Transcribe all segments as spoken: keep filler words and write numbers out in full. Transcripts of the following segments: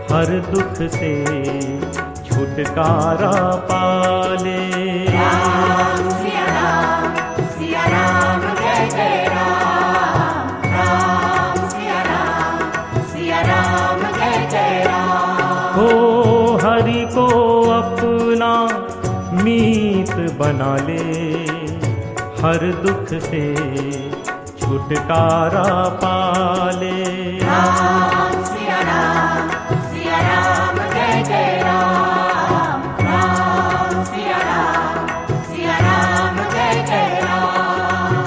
हर दुख से छुटकारा पाले। राम सिया राम, सिया राम जय जय राम। राम सिया राम, सिया राम जय जय राम। हो हरि को अपना मीत बना ले, हर दुख से छुटकारा पाले। राम सिया राम, सिया राम जय जय राम। राम सिया राम, सिया राम जय जय राम।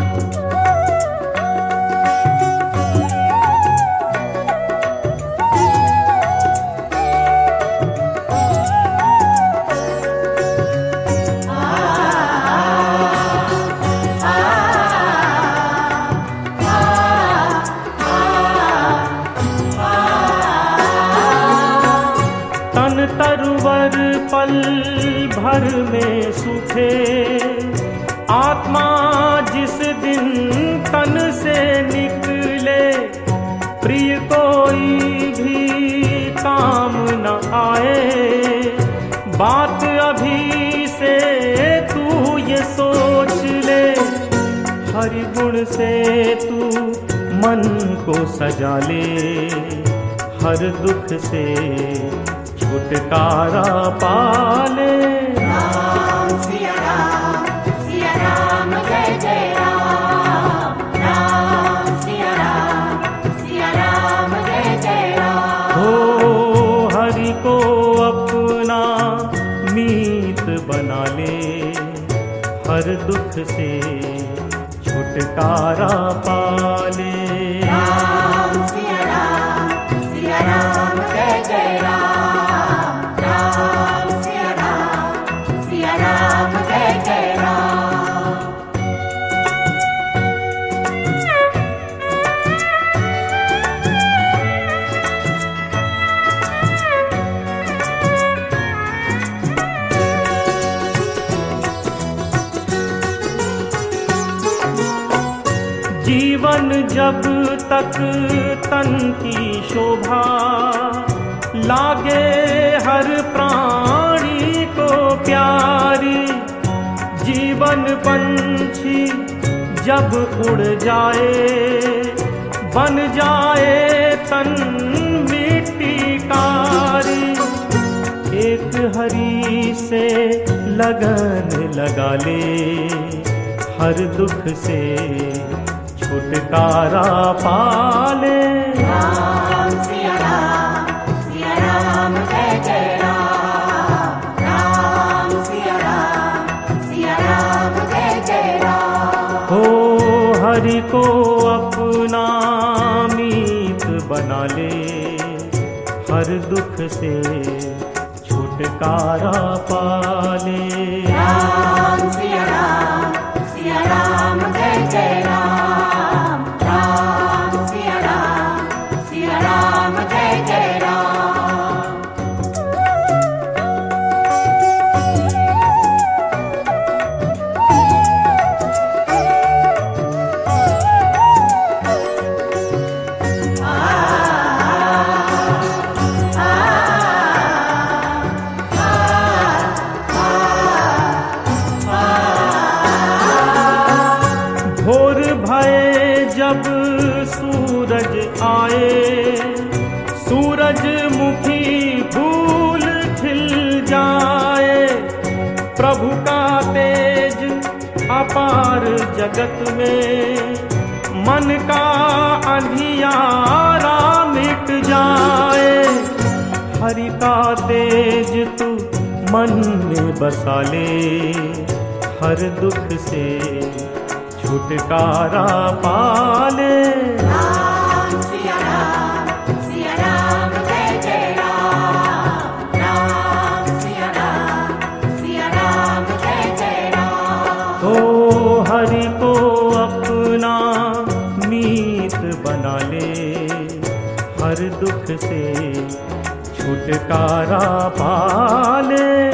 तन तरवर पल भर में सूखे, आत्मा जिस दिन तन से निकले, प्रिय कोई भी काम न आए। बात अभी से तू ये सोच ले, हरि गुण से तू मन को सजा ले, हर दुख से छुटकारा पाले। राम सिया राम, सिया राम जय जय राम। राम सिया राम, सिया राम जय जय राम। हो हरि को अपना मीत बना ले, हर दुख से छुटकारा पाले। राम सिया राम, सिया राम जय जय राम। राम सिया राम, सिया राम जय जय राम। जीवन जब तक तन की शोभा लागे, हर प्राणी को प्यारी। जीवन पंछी जब उड़ जाए, बन जाए तन मिट्टी कारी। एक हरि से लगन लगा ले, हर दुख से छुटकारा पाले। राम सिया राम, सिया राम जय जय राम। राम सिया राम, सिया राम जय जय राम। हो हरि को अपना मीत बना ले, हर दुख से छुटकारा पाले। राम सिया राम, सिया राम जय जय राम। राम सिया राम, सिया राम जय जय राम। भोर भये जब सूरज आए, सूरजमुखी फूल खिल जाए। प्रभु का तेज अपार जगत में, मन का अंधियारा मिट जाए। हरि का तेज तू मन में बसा ले, हर दुख से छुटकारा पाले। राम सिया राम, सिया राम जय जय राम। राम सिया राम, सिया राम जय जय राम। तो हरि को अपना मीत बना ले, हर दुख से छुटकारा पाले।